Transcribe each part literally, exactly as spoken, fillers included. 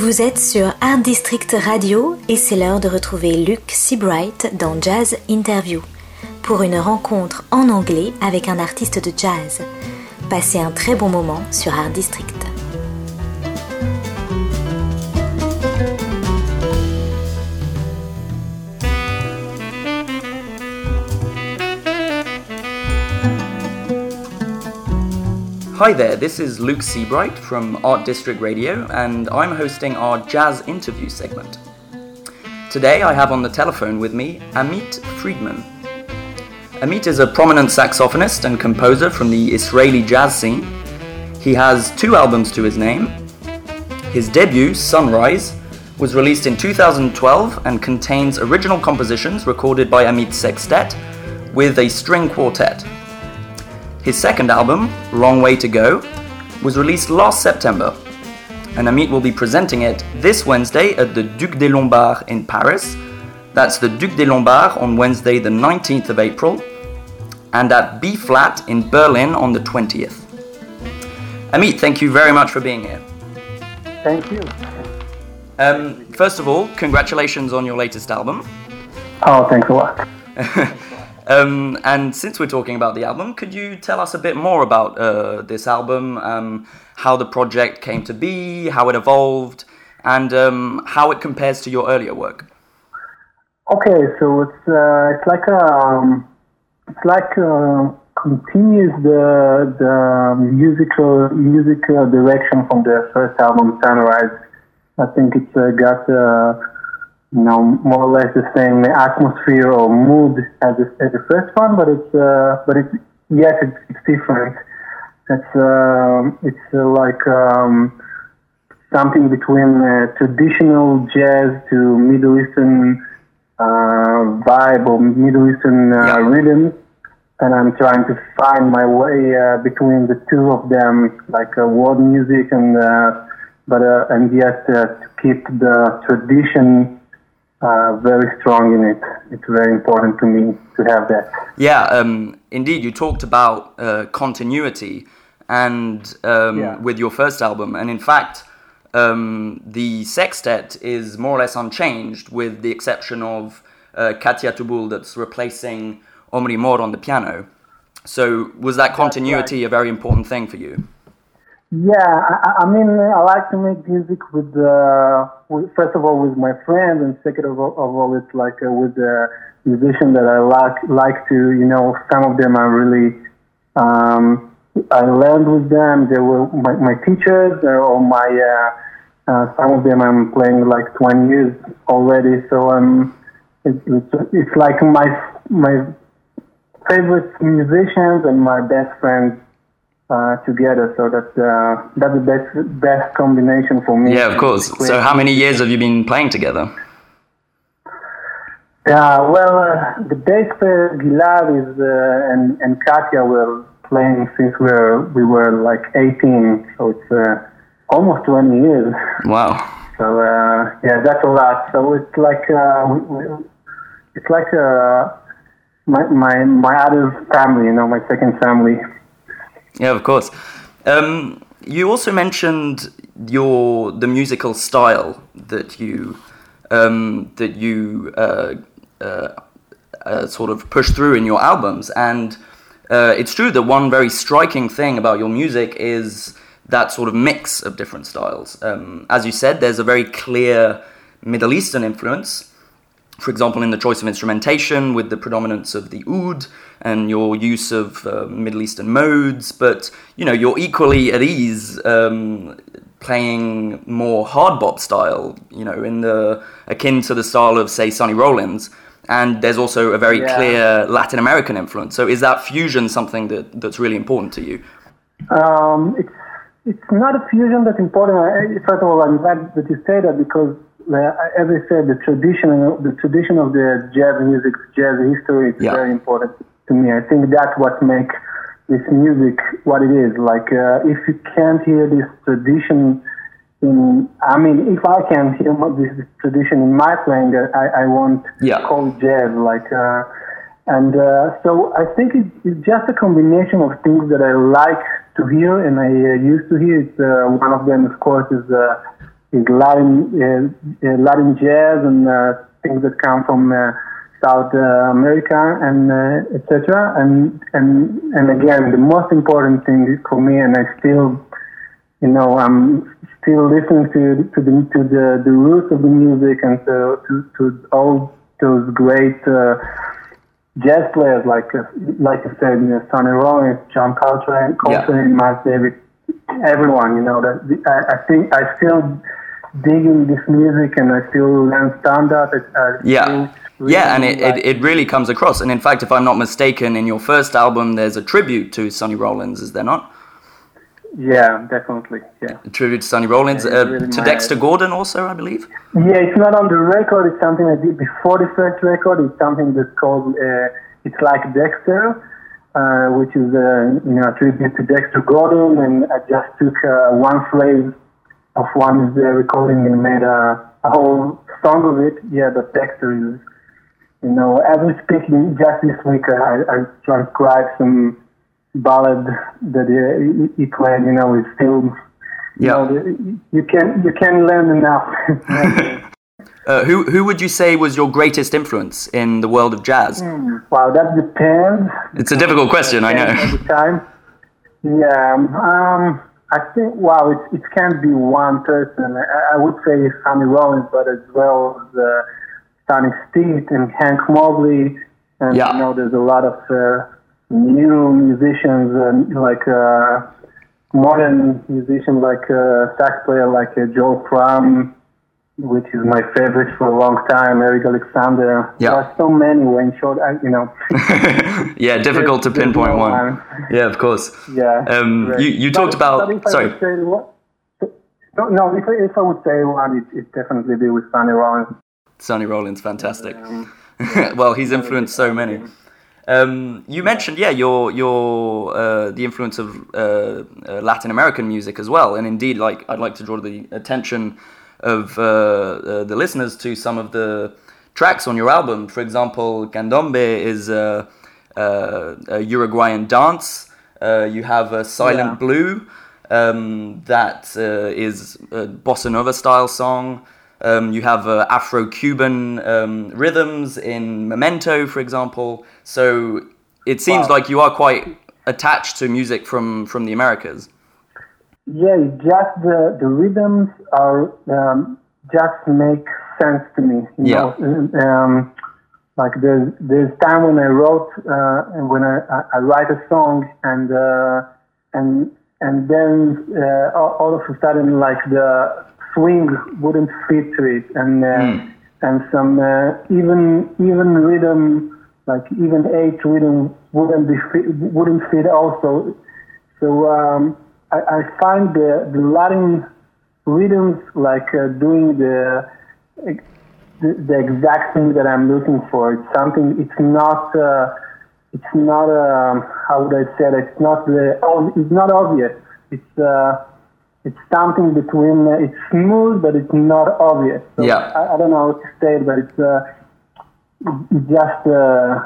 Vous êtes sur Art District Radio et c'est l'heure de retrouver Luc Seabright dans Jazz Interview pour une rencontre en anglais avec un artiste de jazz. Passez un très bon moment sur Art District. Hi there, this is Luc Seabright from Art District Radio, and I'm hosting our Jazz Interview segment. Today I have on the telephone with me Amit Friedman. Amit is a prominent saxophonist and composer from the Israeli jazz scene. He has two albums to his name. His debut, Sunrise, was released in two thousand twelve and contains original compositions recorded by Amit's sextet with a string quartet. His second album, Long Way to Go, was released last September, and Amit will be presenting it this Wednesday at the Duc des Lombards in Paris. That's the Duc des Lombards on Wednesday the nineteenth of April, and at B-Flat in Berlin on the twentieth. Amit, thank you very much for being here. Thank you. Um, first of all, congratulations on your latest album. Oh, thanks a lot. Um, and since we're talking about the album, could you tell us a bit more about uh, this album, um, how the project came to be, how it evolved, and um, how it compares to your earlier work? Okay, so it's uh, it's like a um, it's like uh, continues the the musical musical direction from the first album, Sunrise. I think it's uh, got. Uh, You know, more or less the same atmosphere or mood as the, as the first one, but it's uh, but it's yes, it's, it's different. It's uh, it's uh, like um, something between uh, traditional jazz to Middle Eastern uh, vibe or Middle Eastern uh, yeah. rhythm, and I'm trying to find my way uh, between the two of them, like uh, world music and uh, but uh, and yes, uh, to keep the tradition. Uh, very strong in it. It's very important to me to have that. Yeah, um, indeed. You talked about uh, continuity, and um, yeah. with your first album, and in fact, um, the sextet is more or less unchanged, with the exception of uh, Katia Tubul that's replacing Omri Mor on the piano. So, was that continuity right. a very important thing for you? Yeah, I, I mean, I like to make music with, uh, with, first of all, with my friends, and second of all, of all it's like uh, with the musicians that I like, like to, you know, some of them are really, um, I learned with them, they were my, my teachers, or my, uh, uh, some of them I'm playing like twenty years already, so um, it, it's, it's like my, my favorite musicians and my best friends. Uh, together, so that's uh, that's the best best combination for me. Yeah, of course. So, how many years have you been playing together? Yeah, well, uh, the bass player Gilad is uh, and and Katia were playing since we were we were like eighteen, so it's uh, almost twenty years. Wow. So uh, yeah, that's a lot. So it's like uh, we, we, it's like uh, my my my other family, you know, my second family. Yeah, of course. Um, you also mentioned your the musical style that you um, that you uh, uh, uh, sort of push through in your albums, and uh, it's true that one very striking thing about your music is that sort of mix of different styles. Um, as you said, there's a very clear Middle Eastern influence. For example, in the choice of instrumentation, with the predominance of the oud and your use of uh, Middle Eastern modes, but you know you're equally at ease um, playing more hard bop style, you know, in the akin to the style of say Sonny Rollins. And there's also a very yeah. clear Latin American influence. So is that fusion something that, that's really important to you? Um, it's it's not a fusion that's important. I, first of all, I'm glad that you say that because. Uh, as I said, the tradition, the tradition of the jazz music, jazz history is yeah. very important to me. I think that's what makes this music what it is. Like, uh, if you can't hear this tradition in, I mean, if I can't hear this, this tradition in my playing, I, I won't yeah. call it jazz. Like, uh, and uh, so I think it, it's just a combination of things that I like to hear and I uh, used to hear. It's, uh, one of them, of course, is uh, is Latin uh, uh, Latin jazz and uh, things that come from uh, South uh, America and uh, et cetera. And and and again, the most important thing for me, and I still, you know, I'm still listening to to the to the, the roots of the music and to to, to all those great uh, jazz players like uh, like I said, you know, Sonny Rollins, John Coltrane, Coltrane, yeah. Miles Davis, everyone. You know that I, I think I still dig in this music and I still learn standard. I yeah. Really yeah, and it, like, it, it really comes across. And in fact, if I'm not mistaken, in your first album, there's a tribute to Sonny Rollins, is there not? Yeah, definitely, yeah. A tribute to Sonny Rollins, yeah, uh, really to Dexter Gordon also, I believe? Yeah, it's not on the record. It's something I did before the first record. It's something that's called, uh, It's Like Dexter, uh, which is uh, you know, a tribute to Dexter Gordon. And I just took uh, one phrase of one uh, recording and made a, a whole song of it. Yeah, but Dexter is... You know, as we speak, just this week, I, I transcribed some ballad that he, he played. You know, it's still, yeah. You know, you can you can learn enough. uh, who who would you say was your greatest influence in the world of jazz? Mm, wow, that depends. It's a difficult question, I know. At the time, yeah. Um, I think wow, it it can't be one person. I, I would say Sonny Rollins, but as well as. Uh, Sonny Stitt and Hank Mobley, and yeah. you know, there's a lot of uh, new musicians, uh, like uh, modern musicians, like uh, sax player like uh, Joel Frum, which is my favorite for a long time. Eric Alexander. Yeah. There are so many. When short, I, you know. Yeah, difficult to pinpoint one. one. Yeah, of course. Yeah. Um, you you but, talked about. But if sorry. I would say what, no, no. If I, if I would say one, it it definitely be with Sonny Rollins. Sonny Rollins, fantastic. Well, he's influenced so many. Um, you mentioned, yeah, your your uh, the influence of uh, uh, Latin American music as well, and indeed, like I'd like to draw the attention of uh, uh, the listeners to some of the tracks on your album. For example, Candombe is uh, uh, a Uruguayan dance. Uh, you have a Silent yeah. Blue um, that uh, is a bossa nova style song. Um, you have uh, Afro-Cuban um, rhythms in Memento, for example. So it seems wow. like you are quite attached to music from, from the Americas. Yeah, just the, the rhythms are um, just make sense to me. You yeah. know? Um, like there's there's time when I wrote uh, and when I, I write a song and uh, and and then uh, all, all of a sudden like the swing wouldn't fit to it, and uh, mm. and some uh, even even rhythm, like even eight rhythm wouldn't be fit, wouldn't fit also. So um, I, I find the, the Latin rhythms like uh, doing the, the the exact thing that I'm looking for. It's something. It's not. Uh, it's not. Um, how would I say it? It's not the. Oh, it's not obvious. It's. Uh, It's something between, uh, it's smooth, but it's not obvious. So yeah. I, I don't know how to say it, but it's, uh, it's just, uh,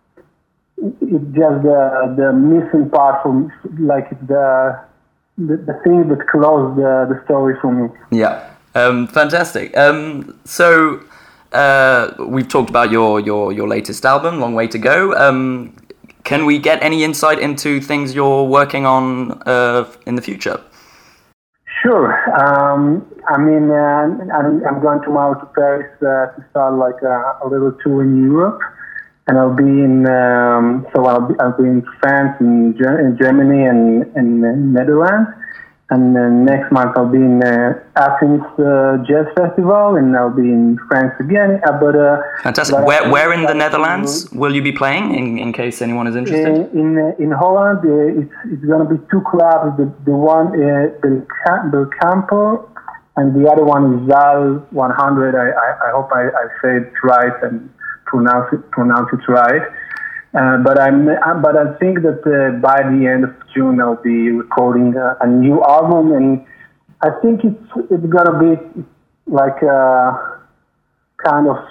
it's just the, the missing part from, like, the, the, the thing that closed the, the story for me. Yeah, um, fantastic. Um, so, uh, we've talked about your, your, your latest album, Long Way to Go. Um, can we get any insight into things you're working on uh, in the future? Sure. Um, I mean, uh, I'm, I'm going tomorrow to Paris uh, to start like a, a little tour in Europe, and I'll be in. Um, so I'll be, I'll be in France, and Ger- in Germany, and in the Netherlands. And then next month I'll be in uh, Athens uh, Jazz Festival, and I'll be in France again. Uh, but uh, fantastic. But where where in the Netherlands to, will you be playing? In, in case anyone is interested. In in, uh, in Holland, uh, it's it's going to be two clubs. The the one uh, the the Campo, and the other one is Zal one hundred. I, I I hope I, I say it right and pronounce it pronounce it right. Uh, but I'm, but I think that uh, by the end of June I'll be recording a, a new album, and I think it's it's gonna be like a kind of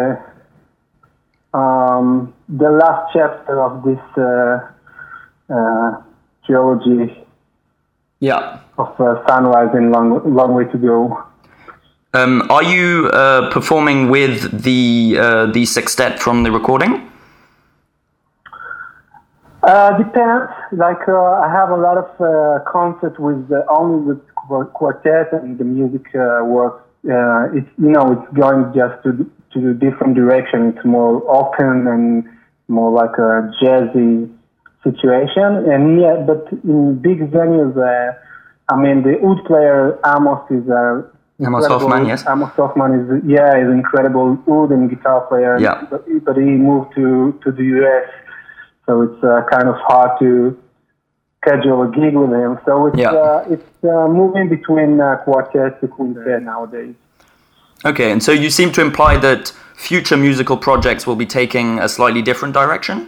uh, um, the last chapter of this uh, uh, trilogy. Yeah. Of uh, Sunrise and Long Long Way to Go. Um, are you uh, performing with the uh, the sextet from the recording? Uh, depends. Like uh, I have a lot of uh, concerts with uh, only with quartet, and the music uh, works. Uh, it's you know it's going just to to a different direction. It's more open and more like a jazzy situation. And yeah, but in big venues, uh, I mean the oud player Amos is uh, Amos Hoffman, yes. Amos Hoffman is yeah is incredible oud and guitar player. Yeah. But, but he moved to to the U S. So it's uh, kind of hard to schedule a gig with him. So it's yeah. uh, it's uh, moving between uh, quartet to quintet nowadays. Okay, and so you seem to imply that future musical projects will be taking a slightly different direction?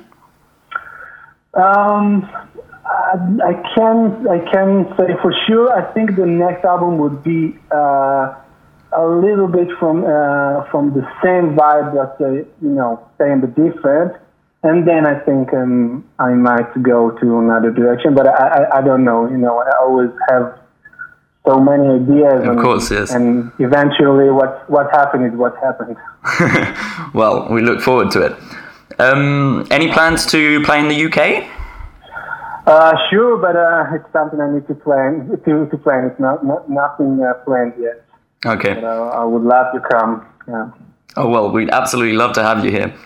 Um, I, I can I can say for sure. I think the next album would be uh, a little bit from uh, from the same vibe, that uh, you know, same but different. And then I think um, I might go to another direction, but I, I, I don't know. You know, I always have so many ideas. Of and, course, yes. And eventually, what what happened is what happened. Well, we look forward to it. Um, any plans to play in the U K? Uh, sure, but uh, it's something I need to plan. To, to plan, it's not, not nothing uh, planned yet. Okay. But uh, I would love to come. Yeah. Oh well, we'd absolutely love to have you here.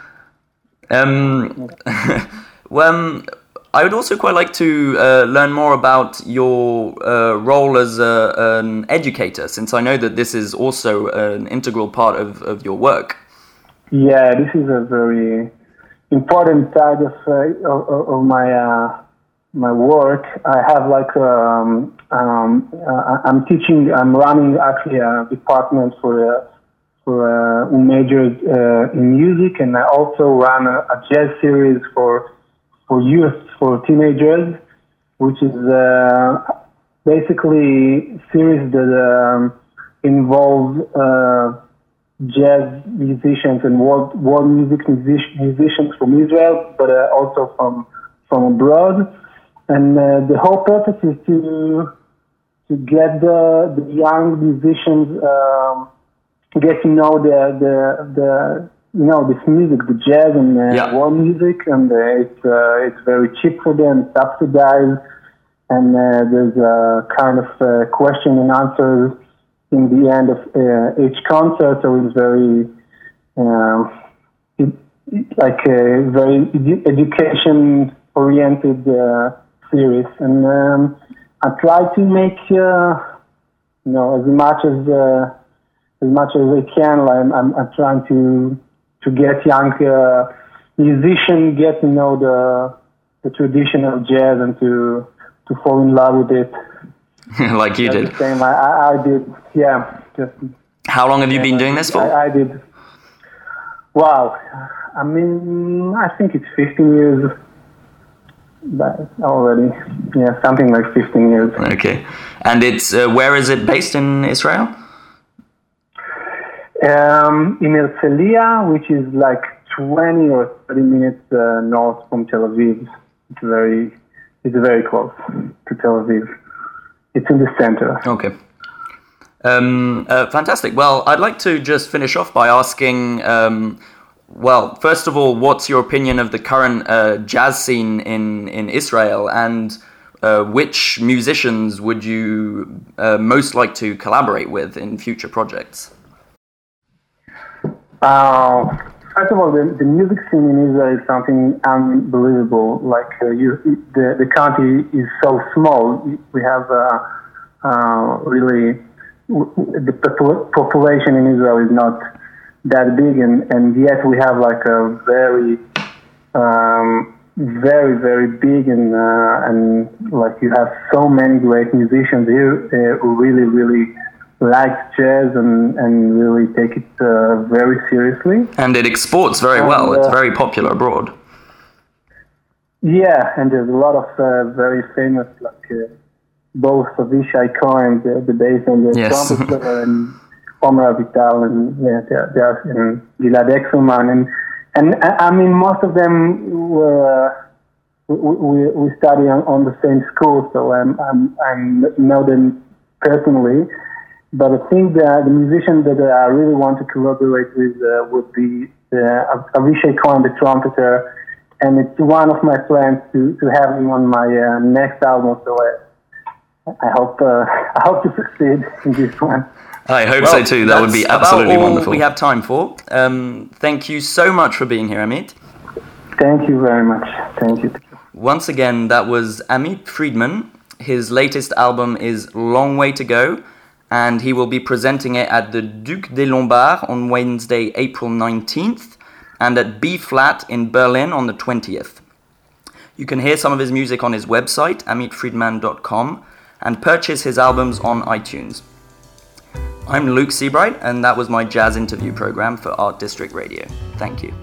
Um, well, I would also quite like to uh, learn more about your uh, role as a, an educator, since I know that this is also an integral part of, of your work. Yeah, this is a very important side of uh, of, of my uh, my work. I have like um, um, uh, I'm teaching. I'm running actually a department for. Uh, For, uh, who majored uh, in music, and I also run a, a jazz series for for youth, for teenagers, which is uh, basically a series that um, involves uh, jazz musicians and world world music music- musicians from Israel, but uh, also from from abroad. And uh, the whole purpose is to to get the the young musicians. Um, get to know the the the you know this music, the jazz and uh, yeah. world music, and uh, it's uh, it's very cheap for them, subsidized, and uh, there's a kind of uh, question and answers in the end of uh, each concert. So it's very um, it, it, like a very edu- education oriented uh, series, and um, I try to make uh, you know as much as uh, As much as I can, like, I'm, I'm, I'm trying to to get young uh, musicians get to know the the traditional jazz and to to fall in love with it. Like you That's did. The same. I, I, I did. Yeah. Just, How long have you yeah, been doing this for? I, I did. Wow. I mean, I think it's fifteen years. But already, yeah, something like fifteen years. Okay. And it's uh, where is it based in Israel? Um, in Herzliya, which is like twenty or thirty minutes uh, north from Tel Aviv. It's very, it's very close to Tel Aviv. It's in the center. Okay. Um, uh, fantastic. Well, I'd like to just finish off by asking, um, well, first of all, what's your opinion of the current uh, jazz scene in, in Israel, and uh, which musicians would you uh, most like to collaborate with in future projects? Uh, first of all, the, the music scene in Israel is something unbelievable. Like uh, you, the the country is so small. We have uh, uh, really the population in Israel is not that big, and, and yet we have like a very, um, very very big and uh, and like you have so many great musicians here uh, who really really. like jazz and, and really take it uh, very seriously. And it exports very and, well. Uh, it's very popular abroad. Yeah, and there's a lot of uh, very famous, like uh, both Avishai Cohen, the, the bass and the yes. trumpet player, and Omer Avital, and yeah, they are, they are, and Gilad Exelman, and and I mean most of them were. Uh, we, we we study on, on the same school, so I'm I'm I know them personally. But I think that the musician that I really want to collaborate with uh, would be uh, Avishai Cohen, the trumpeter, and it's one of my plans to, to have him on my uh, next album. So I, I hope uh, I hope to succeed in this one. I hope well, so too. That would be absolutely about all wonderful. We have time for. Um, thank you so much for being here, Amit. Thank you very much. Thank you. Once again, that was Amit Friedman. His latest album is Long Way to Go, and he will be presenting it at the Duc des Lombards on Wednesday, April nineteenth, and at B-Flat in Berlin on the twentieth. You can hear some of his music on his website, amit friedman dot com, and purchase his albums on iTunes. I'm Luke Seabright, and that was my jazz interview program for Art District Radio. Thank you.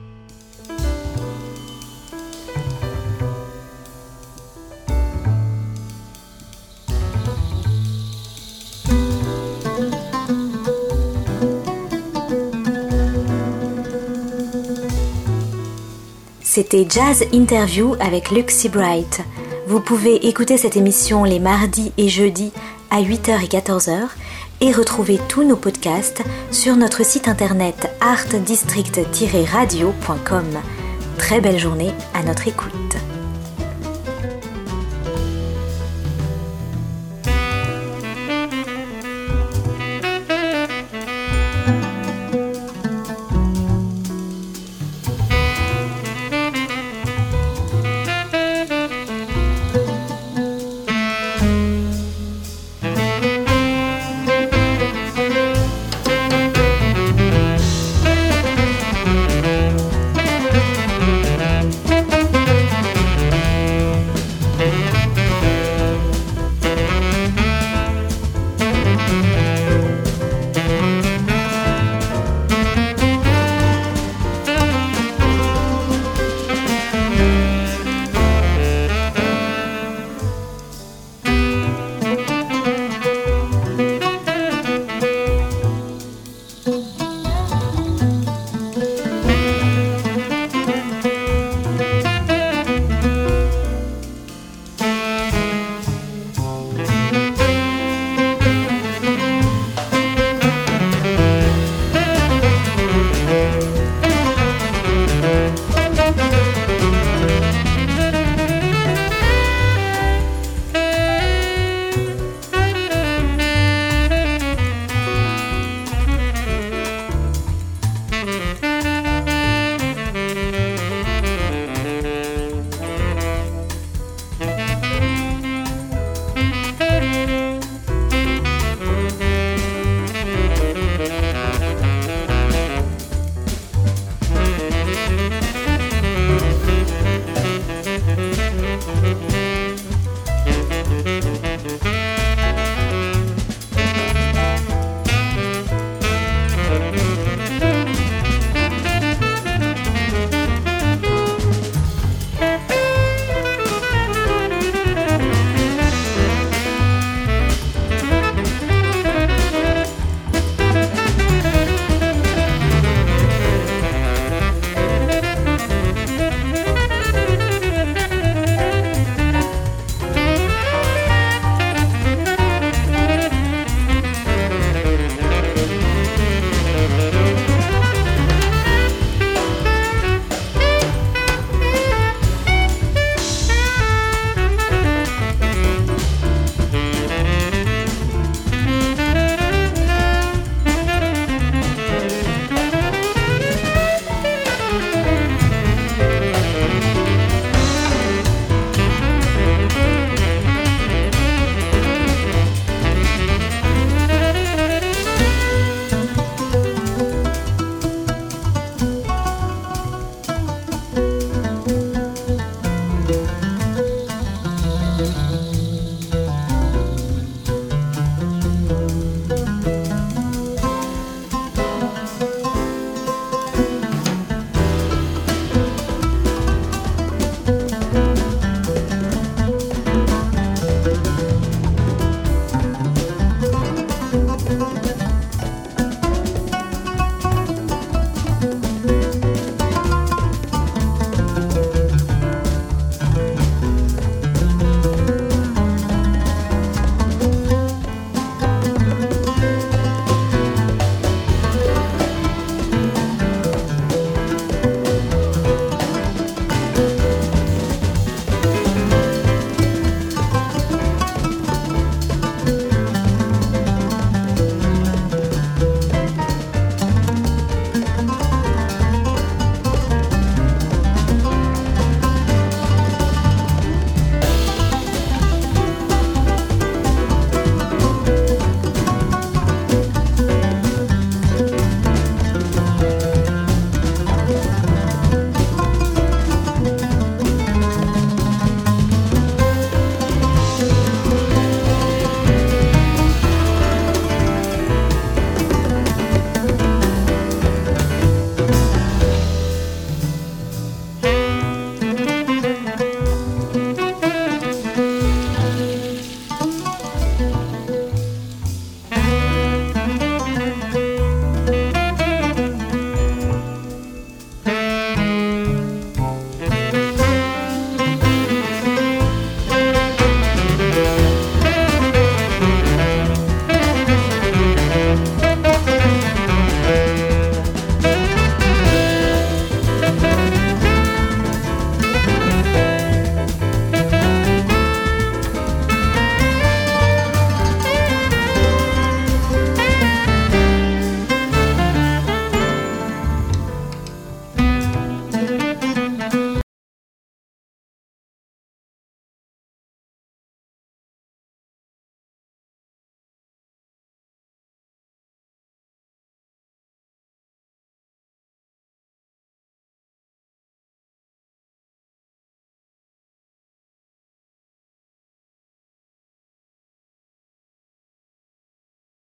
C'était Jazz Interview avec Luke Seabright. Vous pouvez écouter cette émission les mardis et jeudis à huit heures et quatorze heures et retrouver tous nos podcasts sur notre site internet art district tiret radio point com. Très belle journée à notre écoute.